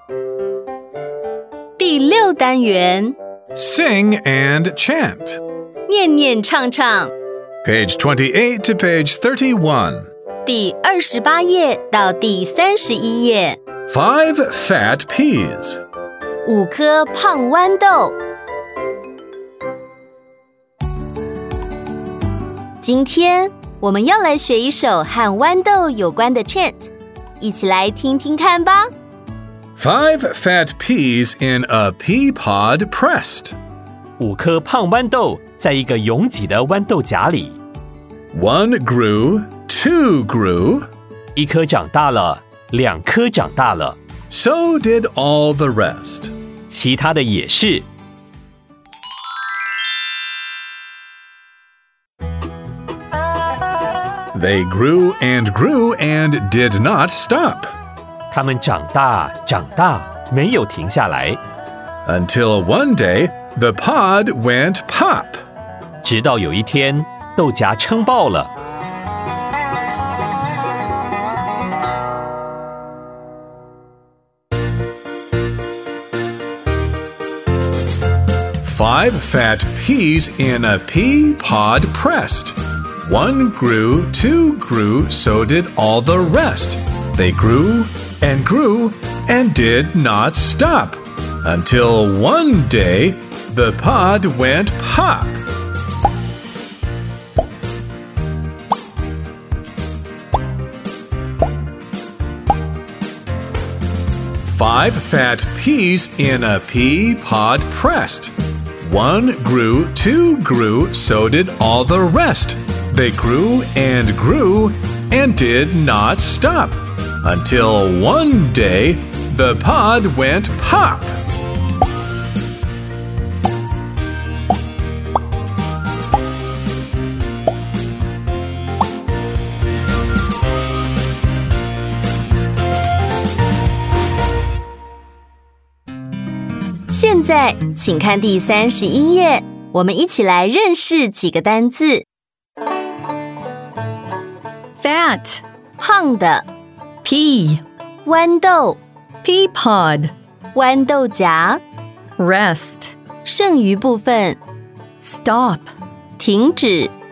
第6单元 Sing and chant. 念念唱唱 Page 28 to page 31. 第28页到第31页 5 fat peas. 5颗胖豌豆。今天我们要来学一首和豌豆有关的 chant， 一起来听听看吧。 5 fat peas in a pea pod pressed. 5颗胖豌豆在一个拥挤的豌豆荚里。 1 grew, 2 grew. 1颗长大了，2颗长大了。 So did all the rest. 其他的也是。 They grew and did not stop. 它们长大，没有停下来。 Until one day, the pod went pop. 直到有一天，豆荚撑爆了。 5 fat peas in a pea pod pressed. 1 grew, 2 grew, so did all the rest. They grew and did not stop. Until one day, the pod went pop. Five fat peas in a pea pod pressed. 1 grew, 2 grew, so did all the rest. They grew and did not stop. Until one day, the pod went pop. 「现在请看第31页，我们一起来认识几个单字。Fat 胖的 Pea 豌豆 Pea pod 豌豆荚 Rest 剩余部分 Stop 停止